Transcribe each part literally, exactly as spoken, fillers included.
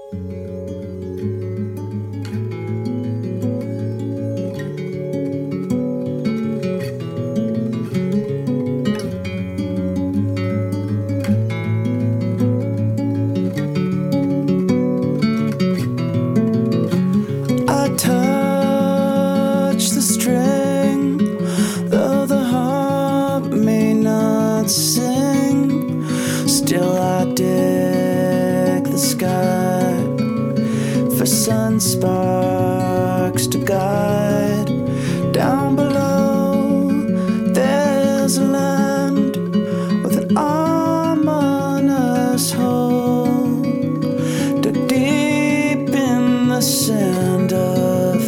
Touch the string, though the harp may not sing. Still I dig the sky for sun sparks to guide. Down below there's a land with an ominous hole, dug deep in the sand of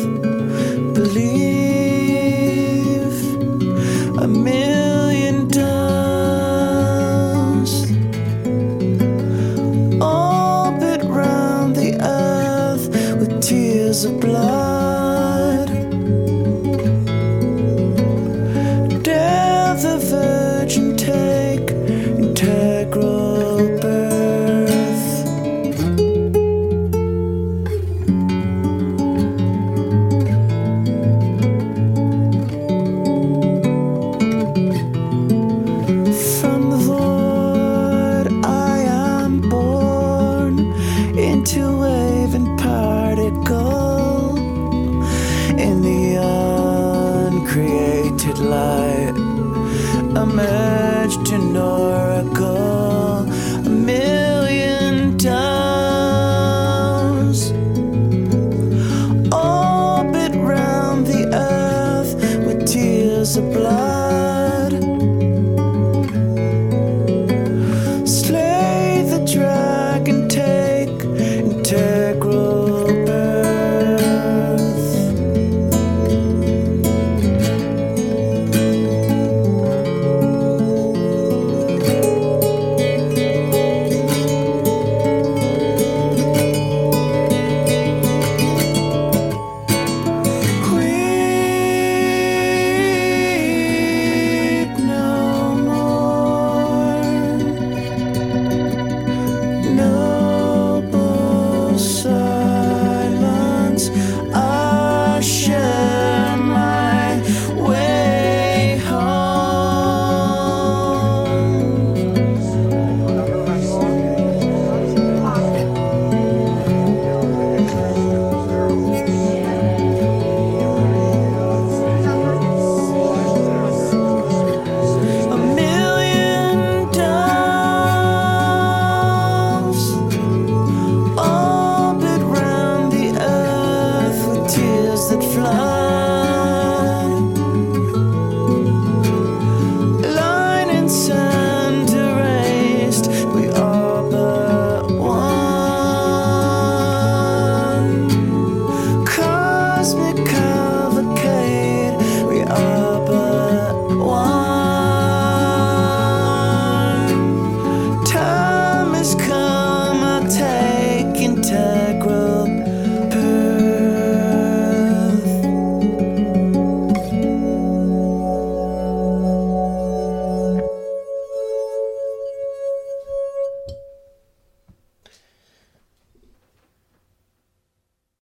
believe. A million doves orbit round the earth with tears of blood. Dare the Virgin take integral birth. From the void I am born into waving particle in the uncreated light, emerged an oracle. A million doves orbit round the earth with tears of blood. Slay the dragon, take integral birth. Weep no more. Noble silence, usher my way home. A million doves orbit round the earth with tears that flood. Line and sand erased, we all but one. Cosmic cavalcade, we are